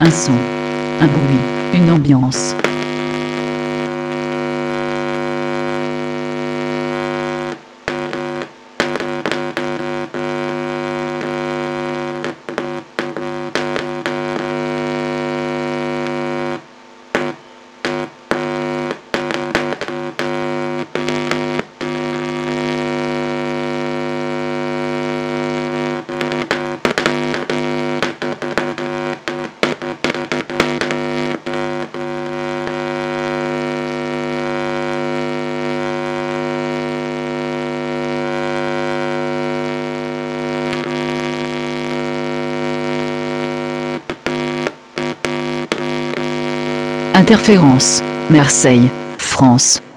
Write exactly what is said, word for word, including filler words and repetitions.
Un son, un bruit, une ambiance. Interférence, Marseille, France.